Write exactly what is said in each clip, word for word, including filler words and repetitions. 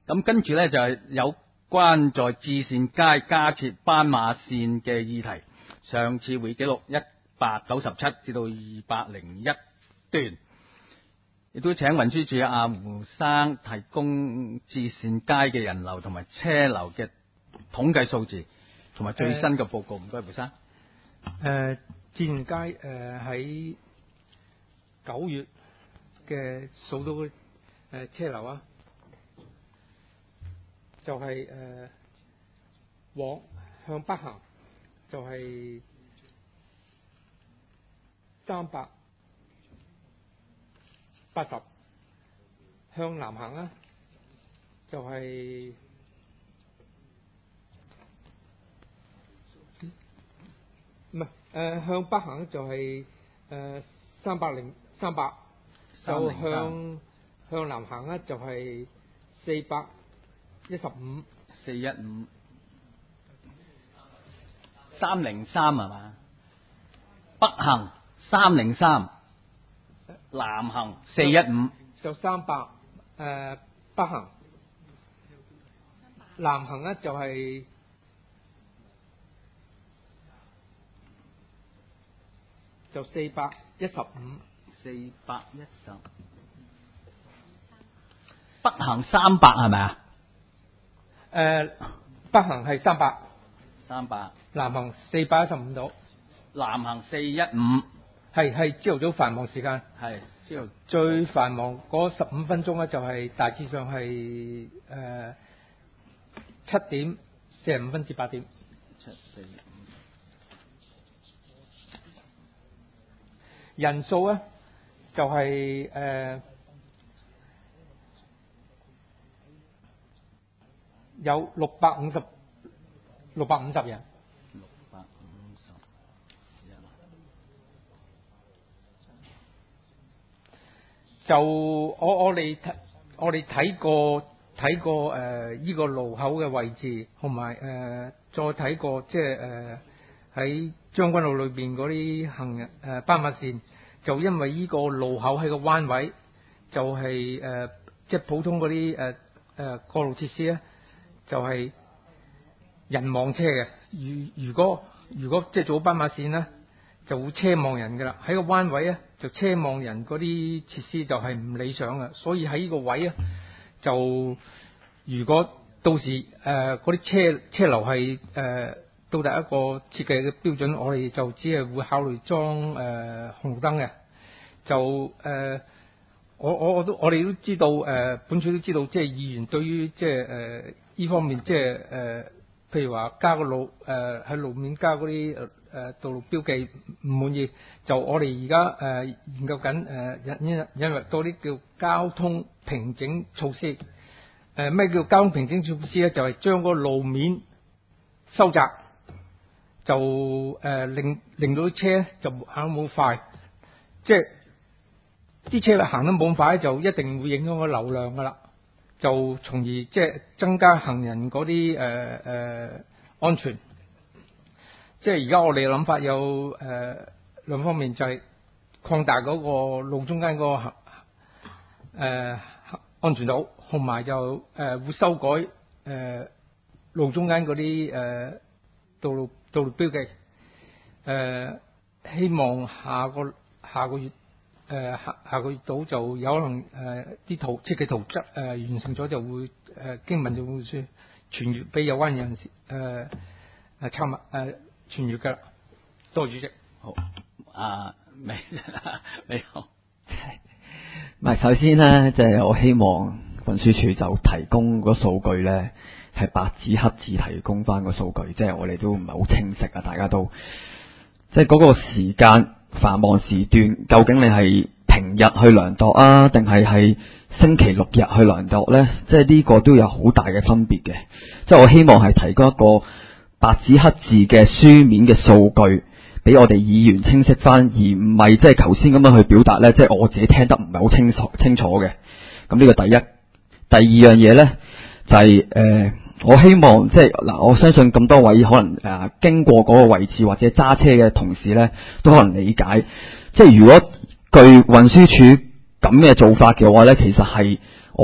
咁跟住咧就係有關在至善街加設斑馬線嘅議題。上次會記錄一百九十七至到二百零一段，亦都請運輸署阿胡生提供至善街嘅人流同埋車流嘅統計數字同埋最新嘅報告。唔該，胡生。 誒，至善街誒喺九月嘅數到誒、呃、車流啊，就係、是、誒、呃、往向北行就係三百八十，向南行啦就係、是。唔係誒，向北行就係誒三百零三百，就向向南行咧就係四百一十五， 四一五，三零三係嘛？北行三零三，南行四一五， 就三百誒北行，南行咧就係、是。就四百一十五， 四百一十，北行三百係咪啊？ 誒，北行係三百， 三百， 南行四百一十五度， 南行四一五， 係係朝頭早繁忙時間， 係朝頭最繁忙嗰十五分鐘咧，就係大致上係誒七點四十五分至八點， 七四五。 人數咧就係、是、誒、呃、有六百五十六百五十人， 六百五十人。 就我我哋睇我哋睇過睇過誒依、呃這個路口嘅位置，同埋誒再睇過即係誒喺將軍澳裏邊嗰啲行人誒斑馬線，就因為依個路口喺個彎位，就係、是、誒、呃、即係普通嗰啲誒誒過路設施咧，就係、是、人望車嘅。如如果如果即係做斑馬線咧，就會車望人噶啦。喺個彎位咧，就車望人嗰啲設施就係唔理想嘅。所以喺呢個位咧，就如果到時誒嗰啲車車流係誒。呃到達一個設計嘅標準，我哋就只係會考慮裝誒、呃、紅綠燈嘅。就誒、呃，我我我都我哋都知道誒、呃，本處都知道，即係議員對於即係誒呢方面，即係誒，譬如話加個路誒喺、呃、路面加嗰啲誒誒道路標記唔滿意，就我哋而家誒研究緊誒引引引入多啲叫交通平整措施。誒、呃、咩叫交通平整措施咧？就係、是、將個路面收窄。就誒、呃、令令到啲車就行得冇快，即係啲車行得冇咁快，就一定會影響個流量噶啦。就從而即係增加行人嗰啲誒誒安全。即係而家我哋嘅諗法有誒兩、呃、方面，就係擴大嗰個路中間嗰個行誒、呃、安全島，同埋就誒、呃、會修改誒、呃、路中間嗰啲誒道路。道路標記，誒、呃、希望下個下個月誒、呃、下下個月度就有可能誒啲、呃、圖設計圖則誒、呃、完成咗，就會誒、呃、經文就會傳傳閱俾有關人士誒誒參物誒傳閱㗎啦。多謝主席。 好，啊未未好。 唔係，首先咧，即、就、係、是、我希望運輸署就提供個數據咧。係白紙黑字提供翻個數據，即係我哋都唔係好清晰啊！大家都即係嗰個時間繁忙時段，究竟你係平日去量度啊，定係係星期六日去量度呢？即係呢個都有好大嘅分別嘅。即係我希望係提供一個白紙黑字嘅書面嘅數據，俾我哋議員清晰翻，而唔係即係頭先咁樣去表達呢。即係我自己聽得唔係好清楚清楚嘅。咁呢個第一，第二樣嘢呢，就係、是、誒。呃我希望即係嗱，我相信咁多位可能誒、啊、經過嗰個位置或者揸車嘅同事咧，都可能理解。即係如果據運輸署咁嘅做法嘅話咧，其實係我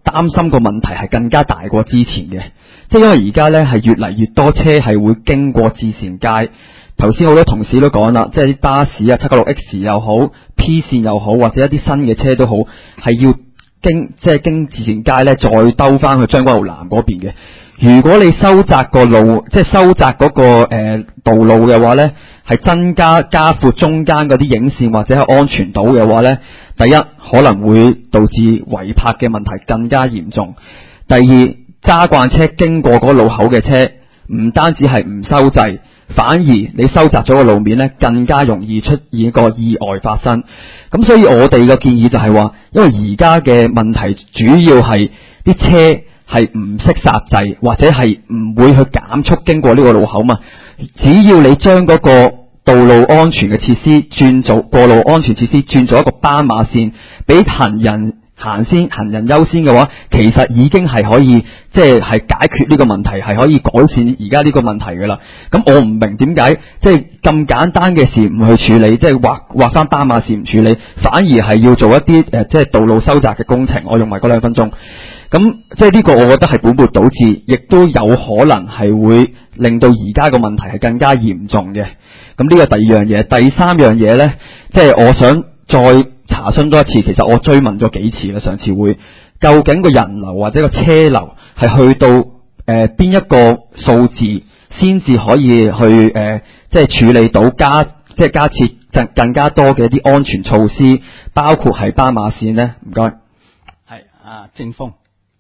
擔心個問題係更加大過之前嘅，即係因為而家咧係越嚟越多車係會經過至善街。頭先好多同事都講啦，即係啲巴士啊，七九六 X 又好 ，P 線又好，或者一啲新嘅車都好，係要經即係經至善街咧，再兜翻去將軍澳南嗰邊嘅。如果你收窄個路，即係收窄嗰、那個誒、呃、道路嘅話咧，係增加加闊中間嗰啲影線或者係安全島嘅話咧，第一可能會導致違泊嘅問題更加嚴重。第二，揸慣車經過嗰路口嘅車，唔單止係唔收掣，反而你收窄咗個路面咧，更加容易出現一個意外發生。咁所以我哋嘅建議就係話，因為而家嘅問題主要係啲車係唔識煞掣，或者係唔會去減速經過呢個路口嘛。只要你將嗰個道路安全嘅設施轉做過路安全設施轉做一個斑馬線，俾行人行先，行人優先嘅話，其實已經係可以即係係解決呢個問題，係可以改善而家呢個問題㗎啦。咁我唔明點解即係咁簡單嘅事唔去處理，即係畫畫翻斑馬線唔處理，反而係要做一啲誒、呃、即係道路收窄嘅工程。我用埋嗰兩分鐘。咁即係呢個，我覺得係本末倒置，亦都有可能係會令到而家個問題係更加嚴重嘅。咁呢個第二樣嘢，第三樣嘢呢，即係我想再查詢多一次。其實我追問咗幾次啦，上次會究竟個人流或者個車流係去到誒邊、呃、一個數字先至可以去誒、呃，即係處理到加即係加設更更加多嘅一啲安全措施，包括係斑馬線呢？唔該。 係啊，正風。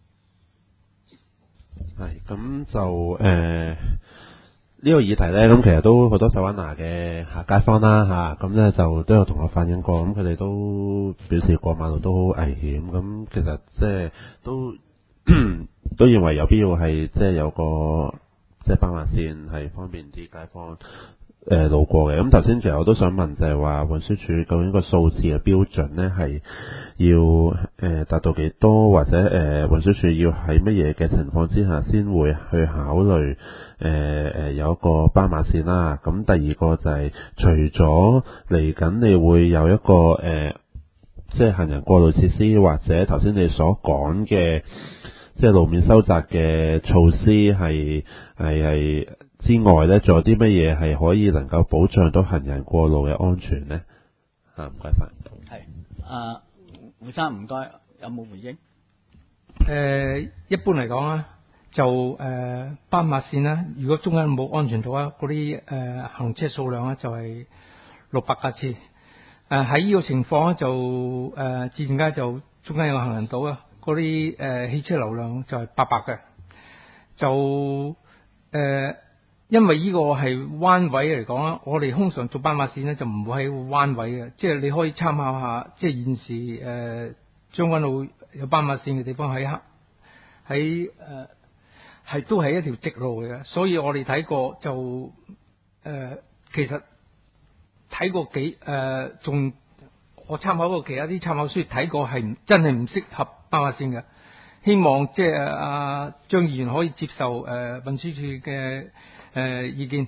係咁就誒呢、呃這個議題咧，咁其實都好多手揾拿嘅下街坊啦嚇，咁、啊、咧就都有同我反映過，咁佢哋都表示過馬路都好危險，咁其實即係都都認為有必要係即係有個即係斑馬線係方便啲街坊誒、呃、路過嘅。咁頭先其實我都想問就係話運輸署究竟個數字嘅標準咧係要誒、呃、達到幾多，或者誒、呃、運輸署要喺乜嘢嘅情況之下先會去考慮誒誒、呃、有一個斑馬線啦。咁第二個就係、是、除咗嚟緊你會有一個誒、呃、即係行人過路設施，或者頭先你所講嘅即係路面收窄嘅措施係係係之外咧，仲有啲乜嘢係可以能夠保障到行人過路嘅安全咧？啊，唔該晒。 係啊。胡生唔該，有冇回應？ 誒、呃，一般嚟講咧，就誒斑馬線啦。如果中間冇安全島啊，嗰啲誒行車數量咧就係六百架次。誒喺呢個情況咧，就誒至善街就中間有行人島啊，嗰啲誒汽車流量就係八百嘅。就誒、呃，因為呢個係彎位嚟講啦，我哋通常做斑馬線咧就唔會喺彎位嘅，即係你可以參考下，即係現時誒將軍澳有斑馬線嘅地方喺黑喺誒係都係一條直路嚟嘅，所以我哋睇過就誒、呃、其實睇過幾誒仲、呃、我參考過其他啲參考書睇過係真係唔適合斑馬線嘅。希望即係阿張議員可以接受誒、呃、運輸署嘅誒意見。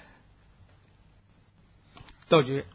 多謝。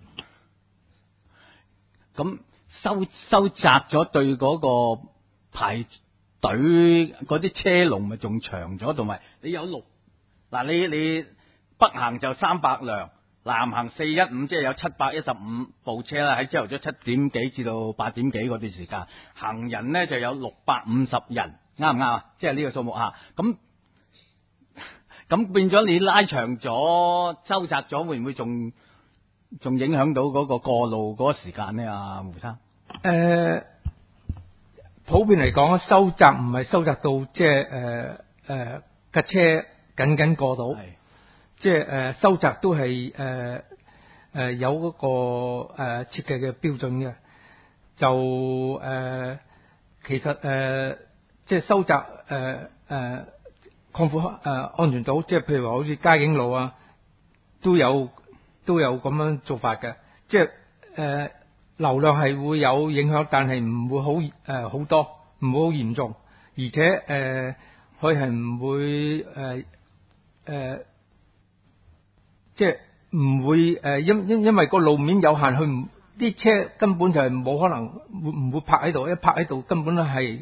咁收收窄咗對嗰個排隊嗰啲車龍咪仲長咗，同埋你有六嗱你你北行就三百輛，南行四一五，即係有七百一十五部車啦，喺朝頭早七點幾至到八點幾嗰段時間，行人呢就有六百五十人，啱唔啱啊？即係呢個數目嚇，咁咁變咗你拉長咗、收窄咗，會唔會仲仲影響到嗰個過路嗰個時間呢？啊，胡生。 誒、呃，普遍嚟講，收窄唔係收窄到即係誒誒架車緊緊過到。即係誒、呃、收窄都係誒誒有嗰、那個誒、呃、設計嘅標準嘅，就誒、呃、其實誒、呃、即係收窄誒誒擴闊誒安全島，即係譬如話好似嘉景路啊，都有都有咁樣做法嘅，即係誒、呃、流量係會有影響，但係唔會好誒好多，唔會好嚴重，而且誒佢係唔會誒誒。呃呃即係唔會誒，因因因為個路面有限，佢唔啲車根本就係冇可能會唔會泊喺度，一泊喺度根本咧係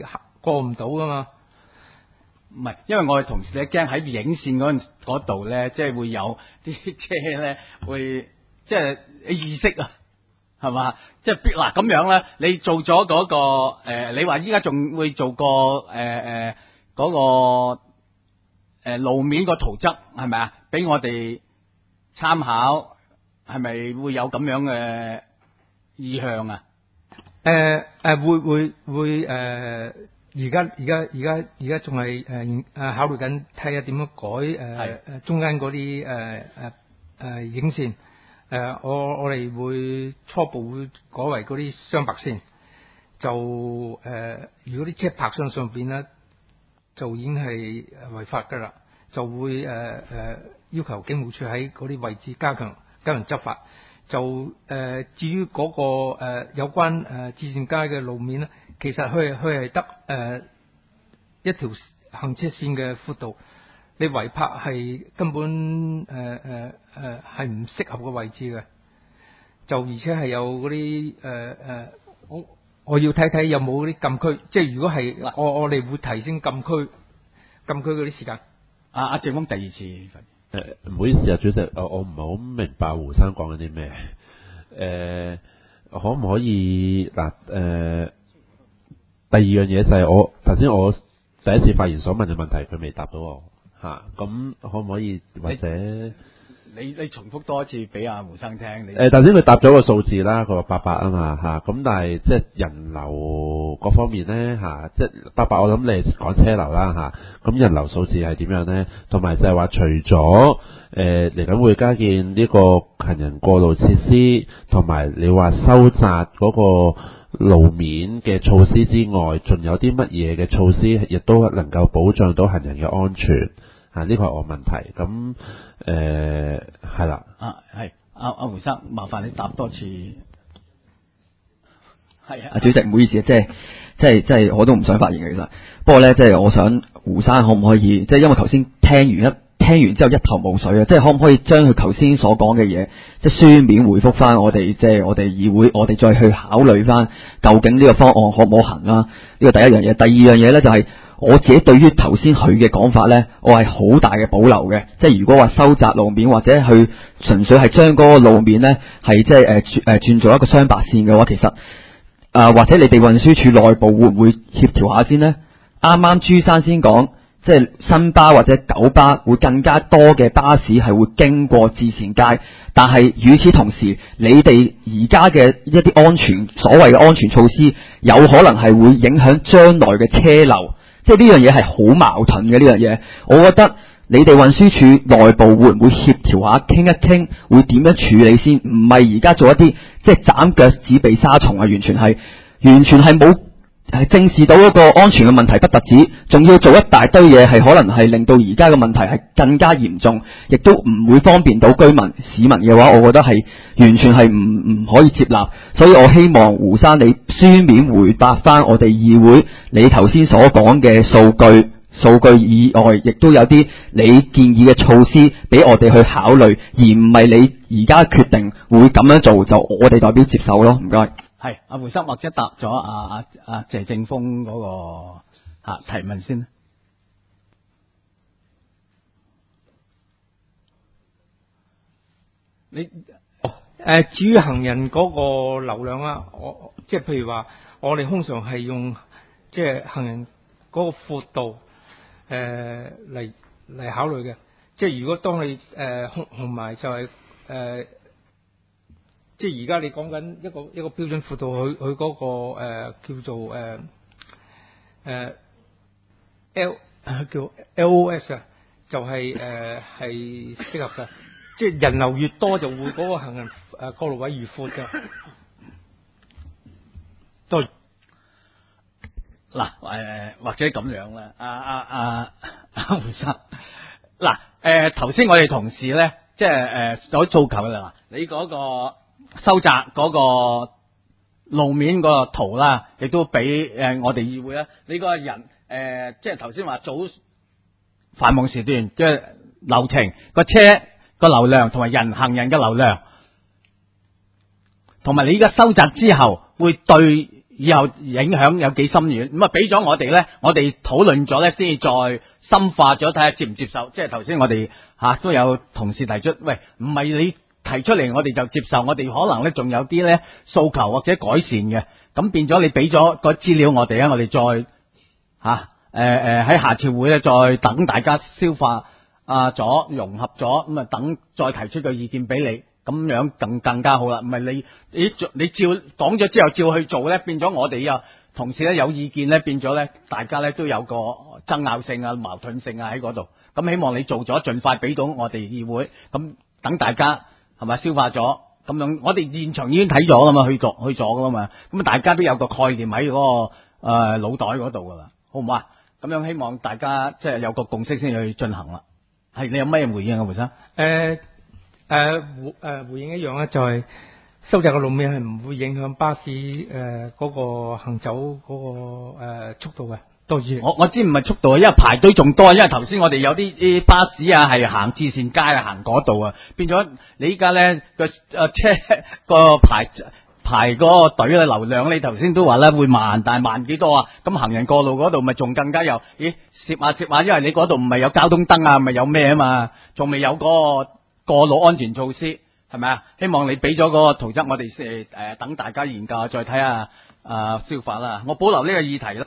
過唔到噶嘛。 唔係，因為我哋同時咧驚喺影線嗰嗰度咧，即係會有啲車咧會即係意識啊，係嘛？即係嗱咁樣咧，你做咗嗰、嗰個誒、呃，你話依家仲會做個誒誒嗰個誒、呃、路面個圖則係咪啊？俾我哋參考，係咪會有咁樣嘅意向啊？ 誒誒、呃、會會會誒。呃而家而家而家而家仲係誒誒考慮緊睇下點樣改誒誒、呃、中間嗰啲誒誒誒影線誒、呃、我我哋會初步會改為嗰啲雙白線，就誒、呃、如果啲車泊上上邊咧就已經係違法㗎啦，就會誒誒、呃、要求警務處喺嗰啲位置加強加強執法。就誒、呃、至於嗰、那個、呃、有關誒至善街嘅路面咧，其實佢係佢係得誒一條行車線嘅闊度，你違泊係根本誒誒誒係唔適合嘅位置嘅。就而且係有嗰啲誒誒，我我要睇睇有冇嗰啲禁區，即係如果係我我哋會提升禁區禁區嗰啲時間。阿阿正峰第二次。 誒，唔好意思啊，主席，我我唔係好明白胡生講緊啲咩？誒、呃，可唔可以嗱？誒、呃，第二樣嘢就係我頭先我第一次發言所問嘅問題，佢未答到我吓，咁、啊、可唔可以或者你你重複多一次俾阿胡生聽？ 誒，頭先佢答咗個數字啦，佢話八百啊嘛吓，咁但係即係人流嗰方面咧吓，即係八百，我諗你講車流啦吓，咁人流數字係點樣咧？同埋就係話除咗誒嚟緊會加建呢個行人過路設施，同埋你話收窄嗰個路面嘅措施之外，仲有啲乜嘢嘅措施亦都能夠保障到行人嘅安全？啊！呢個係我問題，咁誒係啦。 啊，係阿阿胡生，麻煩你答多次。係啊， 啊，主席唔好意思啊，即係即係即係我都唔想發言嘅其實，不過咧即係我想胡生可唔可以，即係因為頭先聽完一聽完之後一頭霧水啊，即係可唔可以將佢頭先所講嘅嘢，即係書面回覆翻我哋，即係我哋議會，我哋再去考慮翻究竟呢個方案可唔可行啦？呢個第一樣嘢，第二樣嘢咧就係、是。我自己對於頭先佢嘅講法呢，我係好大嘅保留嘅。即係如果話收窄路面或者去純粹係將嗰個路面呢係即係誒轉誒轉做一個雙白線嘅話，其實啊、呃、或者你哋運輸署內部會唔會協調下先呢？啱啱朱生先講，即係新巴或者九巴會更加多嘅巴士係會經過至善街，但係與此同時，你哋而家嘅一啲安全所謂嘅安全措施，有可能係會影響將來嘅車流。即係呢樣嘢係好矛盾嘅呢樣嘢，我覺得你哋運輸署內部會唔會協調下，傾一傾，會點樣處理先？唔係而家做一啲即係斬腳趾避沙蟲啊，完全係完全係冇係正視到嗰個安全嘅問題，不特止，仲要做一大堆嘢，係可能係令到而家嘅問題係更加嚴重，亦都唔會方便到居民市民嘅話，我覺得係完全係唔唔可以接納。所以我希望胡生你書面回答翻我哋議會，你頭先所講嘅數據，數據以外，亦都有啲你建議嘅措施俾我哋去考慮，而唔係你而家決定會咁樣做，就我哋代表接受咯。唔該。 係阿胡生或者答咗阿阿阿謝正峰嗰、那個吓、啊、提問先。你誒、呃、至於行人嗰個流量啊，我即係譬如話，我哋通常係用即係行人嗰個闊度誒嚟嚟考慮嘅。即係如果當你誒同同埋就係、是、誒。呃即係而家你講緊一個一個標準闊度，佢佢嗰個誒、呃、叫做誒誒、呃、L 叫 L O S 啊，就係誒係適合嘅。即係人流越多，就會嗰個行人誒過路位越闊嘅。多嗱誒或者咁樣啦，阿阿阿阿胡生嗱誒頭先我哋同事咧，即係誒有訴求啦，你嗰、那個。收窄嗰個路面嗰個圖啦，亦都俾誒我哋議會啦。你個人誒、呃，即係頭先話早繁忙時段嘅流程，個車個流量同埋人行人嘅流量，同埋你而家收窄之後會對以後影響有幾深遠。咁啊，俾咗我哋咧，我哋討論咗咧，先至再深化咗，睇下接唔接受。即係頭先我哋吓、啊、都有同事提出，喂，唔係你提出嚟我哋就接受，我哋可能咧仲有啲咧訴求或者改善嘅。咁變咗你俾咗個資料我哋咧，我哋再吓誒誒喺下次會咧再等大家消化啊咗融合咗，咁啊等再提出個意見俾你。咁樣更更加好啦，唔係你你你照講咗之後照去做咧，變咗我哋又同事咧有意見咧，變咗咧大家咧都有個爭拗性啊、矛盾性啊喺嗰度。咁希望你做咗，盡快俾到我哋議會，咁等大家係咪消化咗？咁樣我哋現場已經睇咗啦嘛，去做去咗噶嘛，咁大家都有個概念喺嗰、嗰個誒腦、呃、袋嗰度噶啦，好唔好啊？咁樣希望大家即係有個共識先去進行啦。係你有咩回應啊，胡生？ 誒。誒、呃、回誒、呃、回應一樣咧，就係、是、收窄嘅路面係唔會影響巴士誒嗰、呃那個行走嗰、那個、呃、速度嘅。多謝。我我知唔係速度啊，因為排隊仲多，因為頭先我哋有啲啲巴士啊係行至善街啊，行嗰度啊，變咗你依家咧個誒車個排排嗰個隊嘅流量，你頭先都話咧會慢，但係慢幾多啊？咁行人過路嗰度咪仲更加有？咦，攝下攝下，因為你嗰度唔係有交通燈啊，咪有咩啊嘛，仲未有嗰、那個。過路安全措施係咪啊？希望你俾咗嗰個圖則，我哋誒誒等大家研究，再睇下誒消化啦。我保留呢個議題啦。